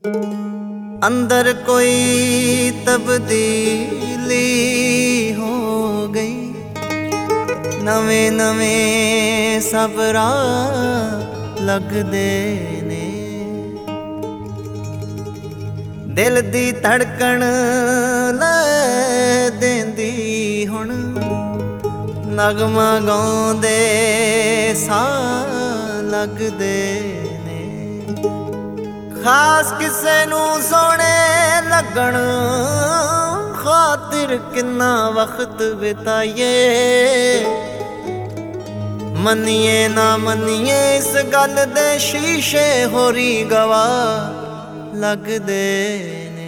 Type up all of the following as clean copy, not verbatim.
अंदर कोई तब्दीली हो गई, नवे नवे सब राह लगदे ने। दिल दी धड़कन लै देंदी हुण, नगमा गाउंदे साह लगदे ने। खास किसे नू सोने लगन खातिर किन्ना वक्त बिताइए। मनिए ना मनिए इस गल दे शीशे होरी गवाह लगदे ने।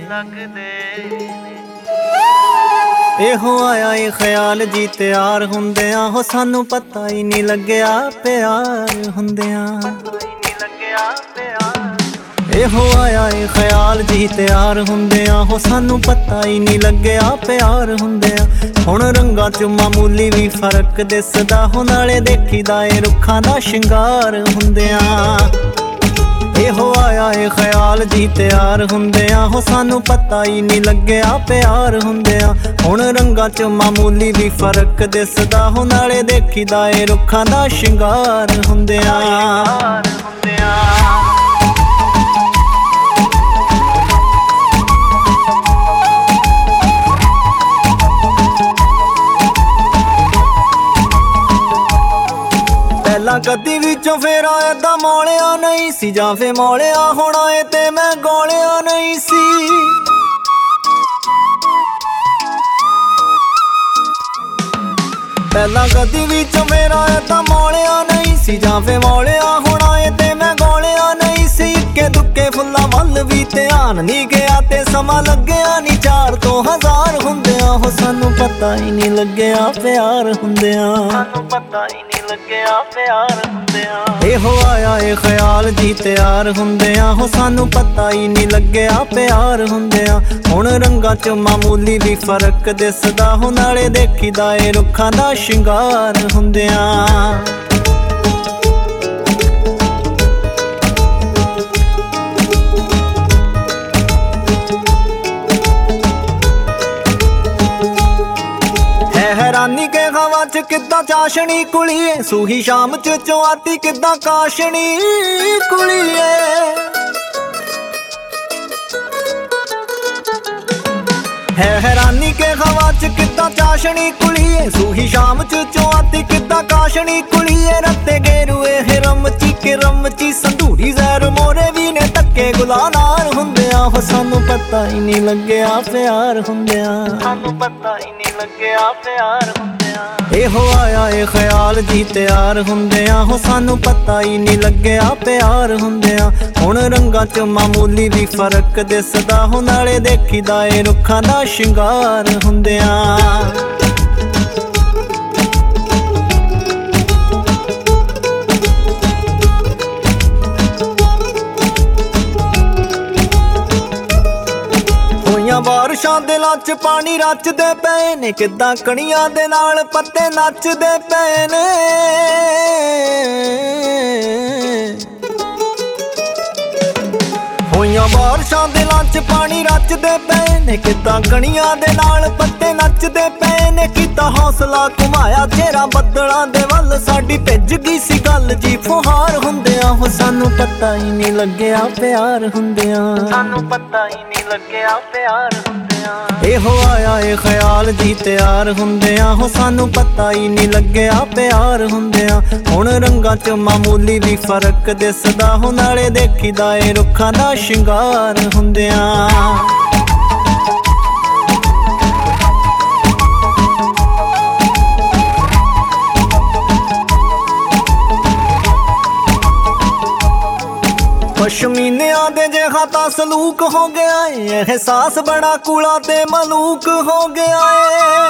एहो आया ए ख्याल जी तैयार हुंदियां हो, सानू पता ही नहीं लग्या प्यार हुंदियां। एहो आया ए ख्याल जी तैयार हुंदियां हो, सानू पता ही नहीं लग्या प्यार हुंदियां। हुण रंगां च मामूली भी फर्क दिसदा हो, नाले देखीदा ए रुखां दा शिंगार हुंदियां। एहो आया ए ख्याल जी तैयार हुंदियां हो, सानू पता ही नहीं लग्या प्यार हुंदियां। हुण रंगां च मामूली भी फर्क दिसदा हो, नाले देखीदा ए रुखां दा शिंगार हुंदियां। पहला कदी विचों फेरा ऐदा मौलिया नहीं सी, जां फे मौलिया होना ए ते मैं गौलिया नहीं सी। पहला कदी विचों फेरा ऐदा मौलिया नहीं सी, जां फे मौलिया होना ए ते मैं गौलिया नहीं सी। इक्के दुक्के फुल्लां वल भी ध्यान नहीं गया ते समा लग्या नहीं, 4 तो 1000 हुंदियां हो, सानू पता ही नहीं लग्या प्यार हुंदियां। एहो आया ए ख्याल जी तैयार हुंदियां हो, सानू पता ही नहीं लग्या प्यार हुंदियां। हुण रंगां च मामूली भी फर्क दिसदा हो, नाले देखीदा ए रुखां दा शिंगार हुंदियां। हैरानी के हवा च किद्दां चाशनी कुड़िए, सूही शाम च चौआती किद्दां काशनी कुड़िए। हैरानी के हवा च किद्दां चाशनी कुड़िए, सूही शाम च चौआती किद्दां काशनी कुड़िए। रत्ते गेरुए हिरमची किरमची संधूरी जहर मोरे भी ने तक्के गुलानार हुंदियां हो, सानू पता ही नहीं लग्या प्यार हुंदियां। एहो आया ए ख्याल जी तैयार हुंदियां हो, सानू पता ही नहीं लग्या प्यार हुंदियां। हुण रंगां च मामूली भी फर्क दिसदा हो, नाले देखीदा ए रुखां दा शिंगार हुंदियां। बारिशां दिलां च पानी रचदे पए ने, किद्दां कणियां दे नाल पत्ते नचदे पए ने। होइयां बारिशां दिलां च पानी रचदे पए ने, किद्दां कणियां दे नाल पत्ते नचदे पए ने। कीता हौसला घुमाया चेहरा बदलां दे वल, साडी भिज गई सी गल जी फुहार हुंदियां हो, सानू पता ही नहीं लग्या प्यार हुंदियां। एहो आया ए ख्याल जी तैयार हुंदियां हो, सानू पता ही नहीं लग्या प्यार हुंदियां। हुण रंगां च मामूली भी फर्क दिसदा हो, नाले देखीदा ए रुखां दा शिंगार हुंदियां। पशमीनिया दे जेहा ता सलूक हो गया है, एहसास बड़ा कूड़ा ते मलूक हो गया है।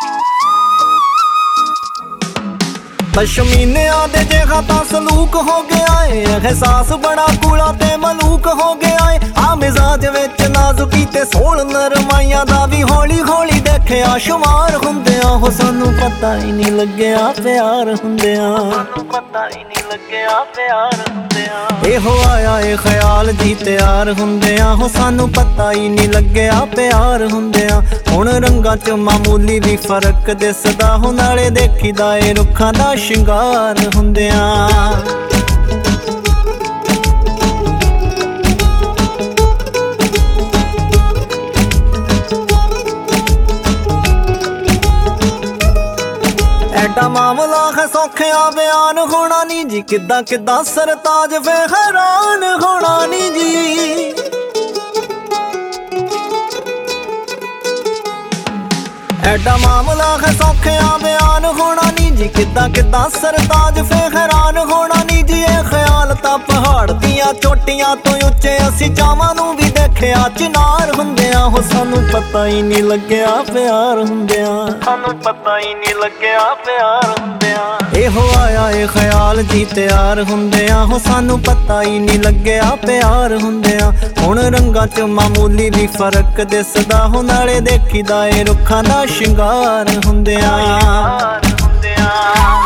पशमीनिया दे जेहा ता सलूक हो गया ਗਿਆ ਏ ਅਹਿਸਾਸ ਬੜਾ ਕੂਲਾ ਤੇ ਮਲੂਕ ਹੋ ਗਿਆ ਏ ਆ ਮਿਜ਼ਾਜ ਵਿੱਚ ਨਾਜ਼ੁਕੀ ਤੇ ਸੋਲ ਨਰਮਾਈਆਂ ਦਾ ਵੀ ਹੌਲੀ ਹੌਲੀ ਦੇਖਿਆ ਸ਼ੁਮਾਰ ਹੁੰਦਿਆਂ ਹੋ ਸਾਨੂੰ ਪਤਾ ਹੀ ਨਹੀਂ ਲੱਗਿਆ ਪਿਆਰ ਹੁੰਦਿਆਂ ਸਾਨੂੰ ਪਤਾ ਹੀ ਨਹੀਂ ਲੱਗਿਆ ਪਿਆਰ ਹੁੰਦਿਆਂ ਇਹੋ ਆਇਆ ਏ ਖਿਆਲ ਜੀ ਤਿਆਰ ਹੁੰਦਿਆਂ ਹੋ ਸਾਨੂੰ ਪਤਾ ਹੀ ਨਹੀਂ ਲੱਗਿਆ ਪਿਆਰ ਹੁੰਦਿਆਂ ਹੁਣ ਰੰਗਾਂ 'ਚ ਮਾਮੂਲੀ ਵੀ ਫਰਕ ਦਿਸਦਾ ਹੋ ਨਾਲੇ ਦੇਖੀਦਾ ਏ ਰੁੱਖਾਂ ਦਾ ਸ਼ਿੰਗਾਰ ਹੁੰਦਿਆਂ ਐਡਾ ਮਾਮਲਾ ਹੈ ਸੌਖਿਆ ਬਿਆਨ ਹੋਣਾ ਨੀ ਜੀ ਕਿੱਦਾਂ ਕਿੱਦਾਂ ਸਰਤਾਜ ਵੇ ਹੈਰਾਨ ਹੋਣਾ ਨੀ ਜੀ ਐਡਾ ਮਾਮਲਾ ਹੈ ਸੌਖਿਆ ਬਿਆਨ ਹੋਣਾ ਨੀ ਜੀ ਕਿੱਦਾਂ ਕਿੱਦਾਂ ਸਰਤਾਜ ਵੇ ਹੈਰਾਨ ਹੋਣਾ ਨੀ ਜੀ ਇਹ ਖਿਆਲ ਤਾਂ ਪਹਾੜ ਦੀਆਂ ਚੋਟੀਆਂ ਤੋਂ ਉੱਚੇ ਅਸੀਂ ਚਾਵਾਂ ਨੂੰ ਵੀ ਦੇਖਿਆ ਚਿਨਾਰ ਹੁੰਦਿਆਂ ਹੋ ਸਾਨੂੰ ਪਤਾ ਹੀ ਨਹੀਂ ਲੱਗਿਆ ਪਿਆਰ ਹੁੰਦਿਆਂ ਸਾਨੂੰ ਪਤਾ ਹੀ ਨਹੀਂ ਲੱਗਿਆ ਪਿਆਰ ਹੁੰਦਿਆਂ ਇਹੋ ਆਇਆ ਏ ਖਿਆਲ ਜੀ ਤਿਆਰ ਹੁੰਦਿਆਂ ਹੋ ਸਾਨੂੰ ਪਤਾ ਹੀ ਨਹੀਂ ਲੱਗਿਆ ਪਿਆਰ ਹੁੰਦਿਆਂ ਹੁਣ ਰੰਗਾਂ 'ਚ ਮਾਮੂਲੀ ਵੀ ਫਰਕ ਦਿਸਦਾ ਹੋ ਨਾਲੇ ਦੇਖੀਦਾ ਏ ਰੁੱਖਾਂ ਦਾ ਸ਼ਿੰਗਾਰ ਹੁੰਦਿਆਂ